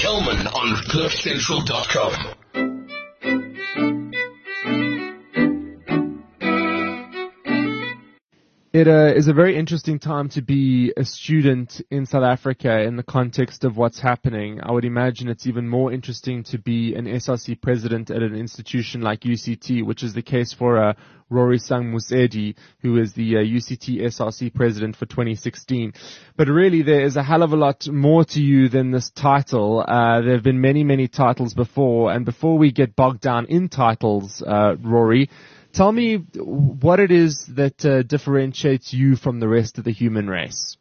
Hellman on CliffCentral.com. It is a very interesting time to be a student in South Africa in the context of what's happening. I would imagine it's even more interesting to be an SRC president at an institution like UCT, which is the case for Rorisang Musedi, who is the UCT SRC president for 2016. But really, there is a hell of a lot more to you than this title. There have been many, many titles before, and before we get bogged down in titles, Rory, tell me what it is that differentiates you from the rest of the human race.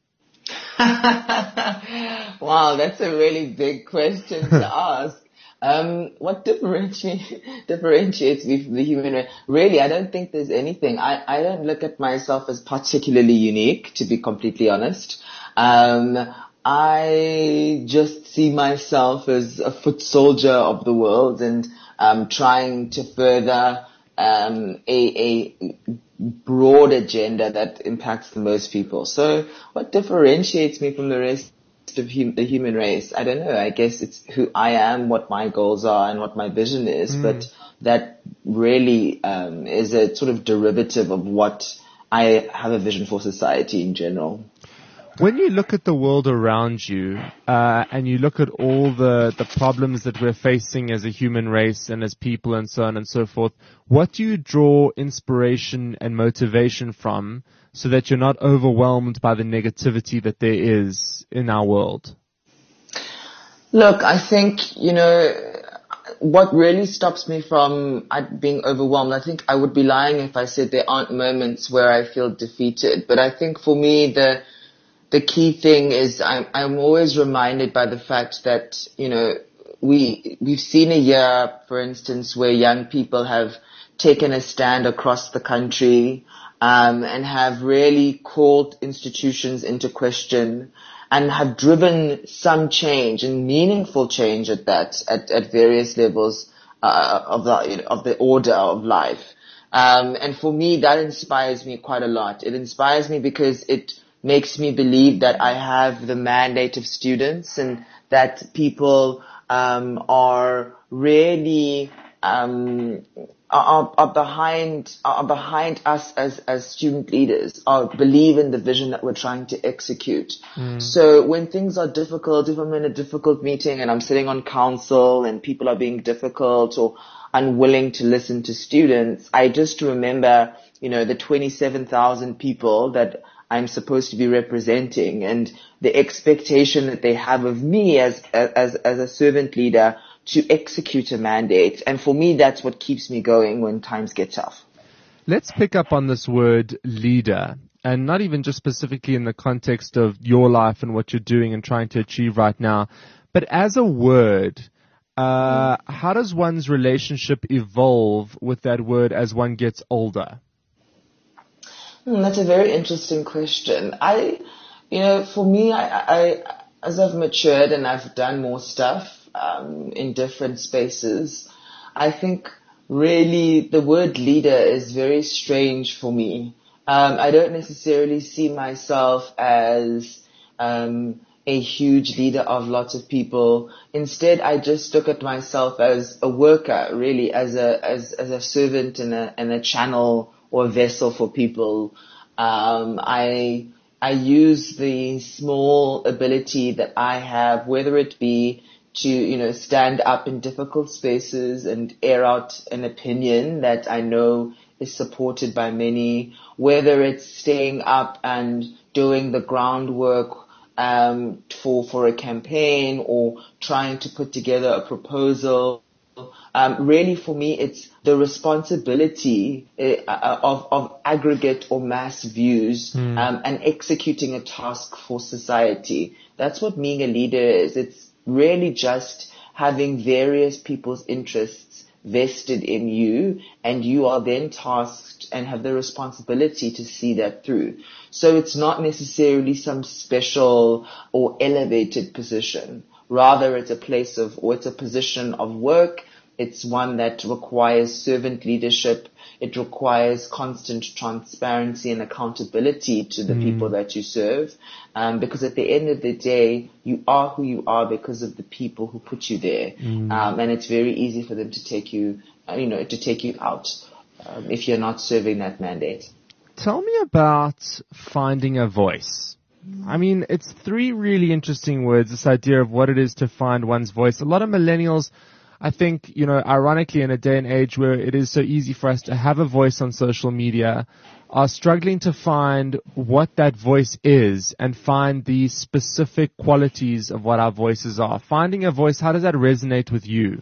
Wow, that's a really big question to ask. What differentiates me from the human race? Really, I don't think there's anything. I don't look at myself as particularly unique, to be completely honest. I just see myself as a foot soldier of the world and trying to further a broad agenda that impacts the most people. So what differentiates me from the rest of the human race? I don't know. I guess it's who I am, what my goals are, and what my vision is. But that really is a sort of derivative of what I have a vision for society in general. When you look at the world around you, and you look at all the problems that we're facing as a human race and as people and so on and so forth, what do you draw inspiration and motivation from so that you're not overwhelmed by the negativity that there is in our world? Look, I think, what really stops me from being overwhelmed, I think I would be lying if I said there aren't moments where I feel defeated. But I think for me, the key thing is I'm always reminded by the fact that, we've seen a year, for instance, where young people have taken a stand across the country, and have really called institutions into question and have driven some change and meaningful change at various levels, of the order of life. And for me, that inspires me quite a lot. It inspires me because it makes me believe that I have the mandate of students and that people are really are behind us as student leaders, believe in the vision that we're trying to execute. So when things are difficult, if I'm in a difficult meeting and I'm sitting on council and people are being difficult or unwilling to listen to students, I just remember, the 27,000 people that I'm supposed to be representing and the expectation that they have of me as a servant leader to execute a mandate. And for me, that's what keeps me going when times get tough. Let's pick up on this word leader, and not even just specifically in the context of your life and what you're doing and trying to achieve right now, but as a word, how does one's relationship evolve with that word as one gets older? That's a very interesting question. For me, I as I've matured and I've done more stuff, in different spaces, I think really the word leader is very strange for me. I don't necessarily see myself as, a huge leader of lots of people. Instead, I just look at myself as a worker, really, as a servant and a channel or a vessel for people. I use the small ability that I have, whether it be to, stand up in difficult spaces and air out an opinion that I know is supported by many, whether it's staying up and doing the groundwork for a campaign or trying to put together a proposal. Really, for me, it's the responsibility of aggregate or mass views, and executing a task for society. That's what being a leader is. It's really just having various people's interests vested in you, and you are then tasked and have the responsibility to see that through. So it's not necessarily some special or elevated position. Rather, it's a position of work It's one that requires servant leadership. It requires constant transparency and accountability to the people that you serve. Because at the end of the day, you are who you are because of the people who put you there. And it's very easy for them to take you, to take you out, if you're not serving that mandate. Tell me about finding a voice. I mean, it's three really interesting words, this idea of what it is to find one's voice. A lot of millennials, I think, ironically, in a day and age where it is so easy for us to have a voice on social media, are struggling to find what that voice is and find the specific qualities of what our voices are. Finding a voice, how does that resonate with you?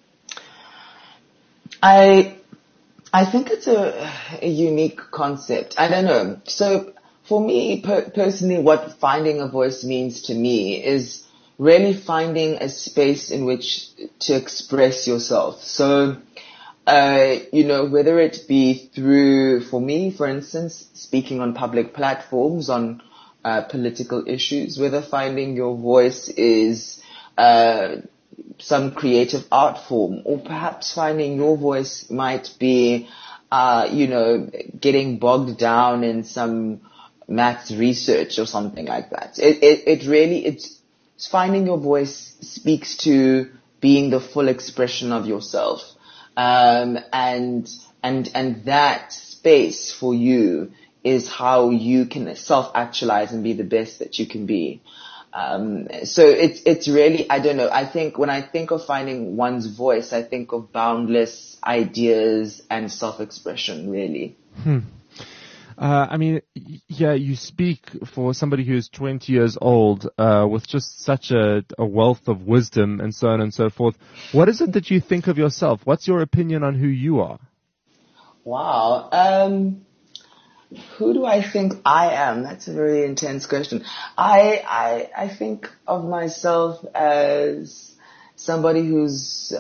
I think it's a unique concept. I don't know. So for me, personally, what finding a voice means to me is really finding a space in which to express yourself. So, whether it be through, for me, for instance, speaking on public platforms on political issues, whether finding your voice is some creative art form, or perhaps finding your voice might be, getting bogged down in some maths research or something like that. It's finding your voice speaks to being the full expression of yourself. And that space for you is how you can self-actualize and be the best that you can be. So it's really, I don't know, I think when I think of finding one's voice, I think of boundless ideas and self-expression, really. You speak for somebody who's 20 years old, with just such a wealth of wisdom and so on and so forth. What is it that you think of yourself? What's your opinion on who you are? Wow. Who do I think I am? That's a very intense question. I think of myself as somebody who's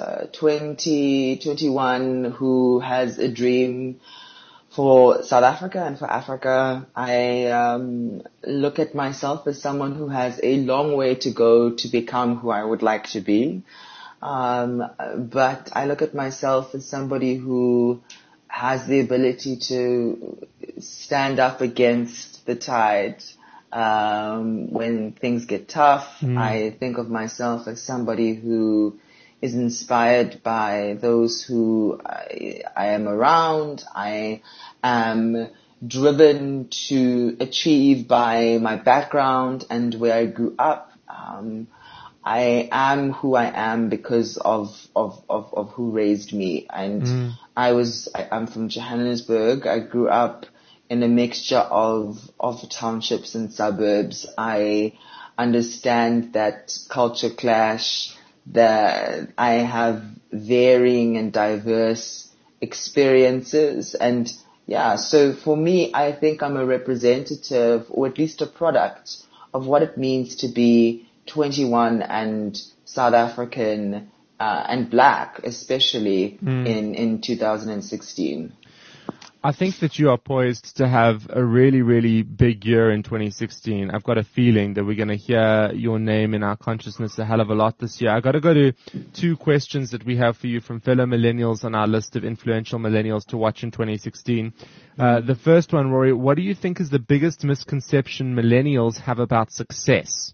21, who has a dream for South Africa and for Africa. I look at myself as someone who has a long way to go to become who I would like to be. But I look at myself as somebody who has the ability to stand up against the tide when things get tough. I think of myself as somebody who is inspired by those who I am around. I am driven to achieve by my background and where I grew up. I am who I am because of who raised me. And I'm from Johannesburg. I grew up in a mixture of townships and suburbs. I understand that culture clash, that I have varying and diverse experiences. And so for me, I think I'm a representative, or at least a product, of what it means to be 21 and South African and Black, especially in 2016. I think that you are poised to have a really, really big year in 2016. I've got a feeling that we're going to hear your name in our consciousness a hell of a lot this year. I've got to go to two questions that we have for you from fellow millennials on our list of influential millennials to watch in 2016. The first one, Rory, what do you think is the biggest misconception millennials have about success?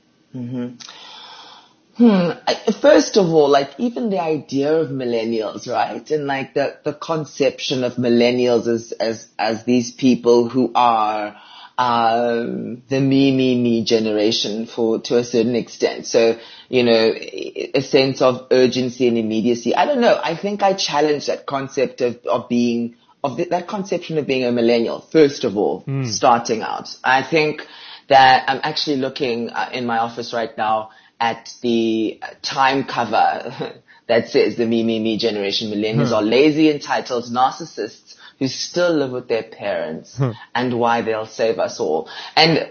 First of all, even the idea of millennials, right? And the conception of millennials as these people who are the me generation to a certain extent. So, a sense of urgency and immediacy. I don't know. I think I challenge that concept that conception of being a millennial, first of all, starting out. I think that I'm actually looking in my office right now at the Time cover that says the me generation. Millennials are lazy, entitled narcissists who still live with their parents and why they'll save us all. And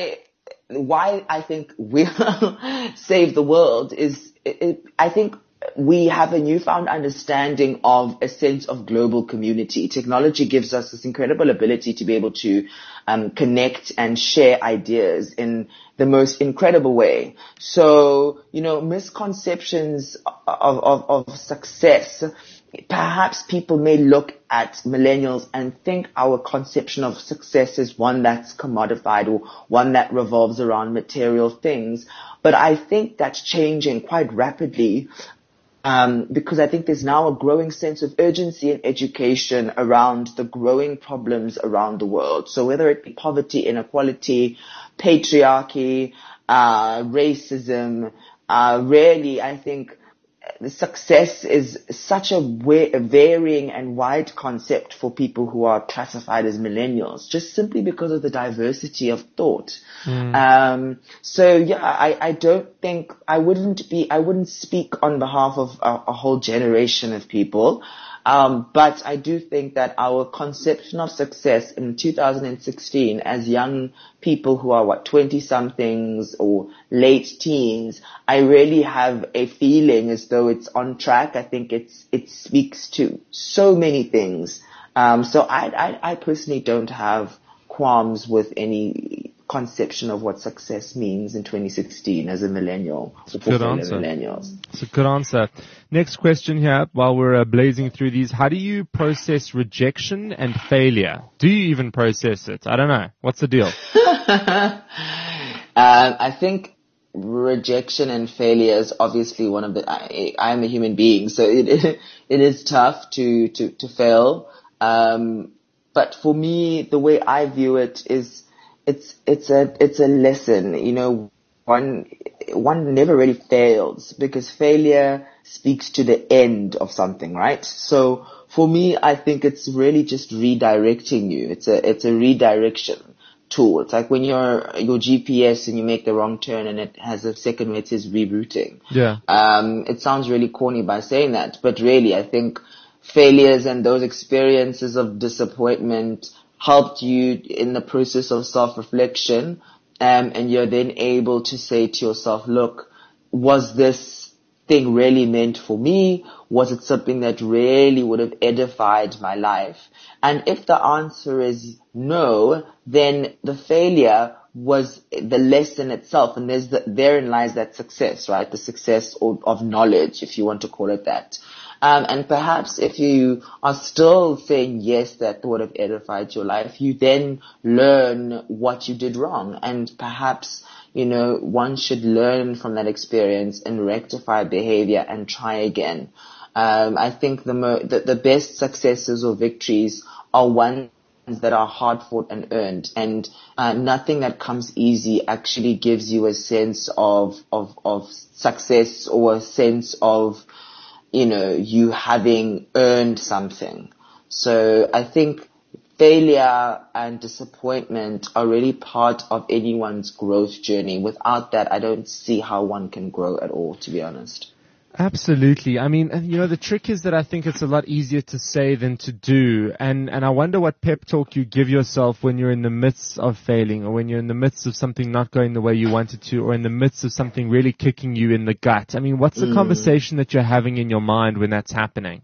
why I think we'll save the world is, I think we have a newfound understanding of a sense of global community. Technology gives us this incredible ability to be able to connect and share ideas in the most incredible way. So, misconceptions of success. Perhaps people may look at millennials and think our conception of success is one that's commodified or one that revolves around material things. But I think that's changing quite rapidly. Because I think there's now a growing sense of urgency in education around the growing problems around the world. So whether it be poverty, inequality, patriarchy, racism, really, I think the success is such a varying and wide concept for people who are classified as millennials, just simply because of the diversity of thought. So yeah, I don't think I wouldn't speak on behalf of a whole generation of people. But I do think that our conception of success in 2016 as young people who are 20 somethings or late teens, I really have a feeling as though it's on track. I think it speaks to so many things. So I personally don't have qualms with any conception of what success means in 2016 as a millennial. It's a good answer. It's a good answer. Next question here, while we're blazing through these. How do you process rejection and failure? Do you even process it? I don't know. What's the deal? I think rejection and failure is obviously one of the, I'm a human being, so it is tough to fail. But for me, the way I view it is, it's a lesson. One never really fails because failure speaks to the end of something, right? So for me, I think it's really just redirecting you. It's a redirection tool. It's like when your GPS and you make the wrong turn and it has a second where it says rerouting. Yeah. It sounds really corny by saying that, but really I think failures and those experiences of disappointment helped you in the process of self-reflection, and you're then able to say to yourself, look, was this thing really meant for me? Was it something that really would have edified my life? And if the answer is no, then the failure was the lesson itself, and therein lies that success, right? The success of knowledge, if you want to call it that. And perhaps if you are still saying yes, that would have edified your life, you then learn what you did wrong. And perhaps, one should learn from that experience and rectify behavior and try again. I think the best successes or victories are ones that are hard fought and earned. And nothing that comes easy actually gives you a sense of success or a sense of you having earned something. So I think failure and disappointment are really part of anyone's growth journey. Without that, I don't see how one can grow at all, to be honest. Absolutely. I mean, the trick is that I think it's a lot easier to say than to do. And I wonder what pep talk you give yourself when you're in the midst of failing, or when you're in the midst of something not going the way you wanted to, or in the midst of something really kicking you in the gut. I mean, what's the conversation that you're having in your mind when that's happening?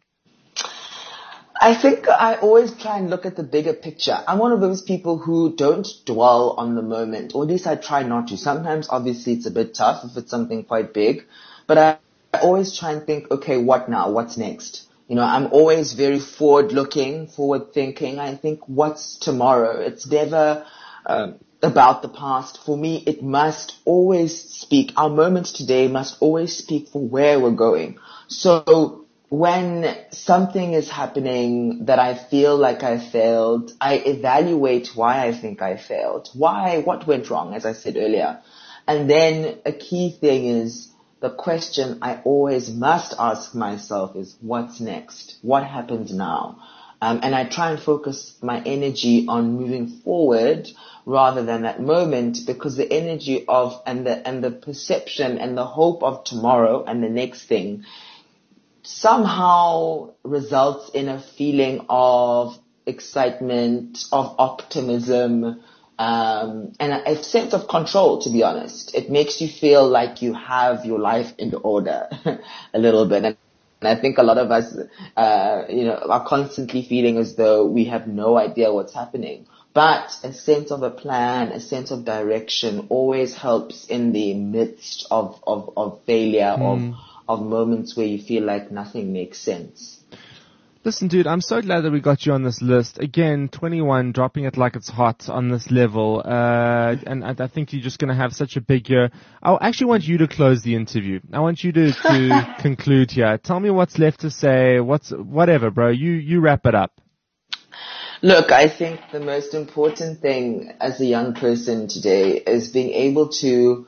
I think I always try and look at the bigger picture. I'm one of those people who don't dwell on the moment, or at least I try not to. Sometimes, obviously, it's a bit tough if it's something quite big, but I always try and think, okay, what now? What's next? I'm always very forward-looking, forward-thinking. I think, what's tomorrow? It's never about the past. For me, it must always speak. Our moments today must always speak for where we're going. So when something is happening that I feel like I failed, I evaluate why I think I failed. What went wrong, as I said earlier. And then a key thing is, the question I always must ask myself is, what's next? What happens now? And I try and focus my energy on moving forward rather than that moment, because the energy of and the perception and the hope of tomorrow and the next thing somehow results in a feeling of excitement, of optimism, and a sense of control, to be honest. It makes you feel like you have your life in order a little bit. And I think a lot of us, are constantly feeling as though we have no idea what's happening. But a sense of a plan, a sense of direction always helps in the midst of failure, of moments where you feel like nothing makes sense. Listen, dude, I'm so glad that we got you on this list. Again, 21, dropping it like it's hot on this level. And I think you're just going to have such a big year. I actually want you to close the interview. I want you to conclude here. Tell me what's left to say. Whatever, bro. You wrap it up. Look, I think the most important thing as a young person today is being able to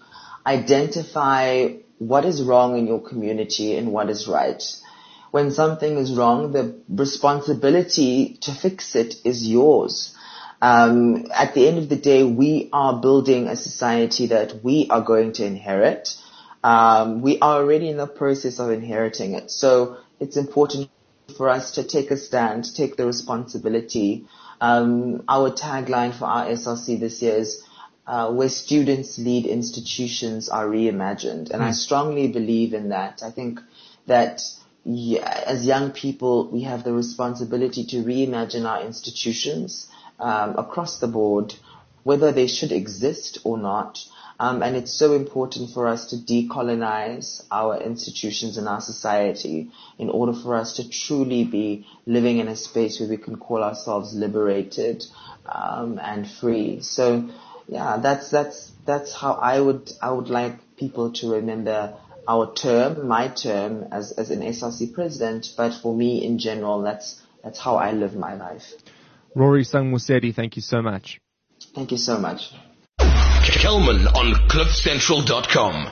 identify what is wrong in your community and what is right. When something is wrong, the responsibility to fix it is yours. At the end of the day, we are building a society that we are going to inherit. We are already in the process of inheriting it. So it's important for us to take a stand, take the responsibility. Our tagline for our SRC this year is where students lead, institutions are reimagined. And I strongly believe in that. I think that as young people, we have the responsibility to reimagine our institutions across the board, whether they should exist or not. And it's so important for us to decolonize our institutions and our society in order for us to truly be living in a space where we can call ourselves liberated and free. So, yeah, that's how I would like people to remember my term as an SRC president. But for me in general, that's how I live my life. Rory Sangmusedi, thank you so much. Thank you so much. Kelman on CliffCentral.com.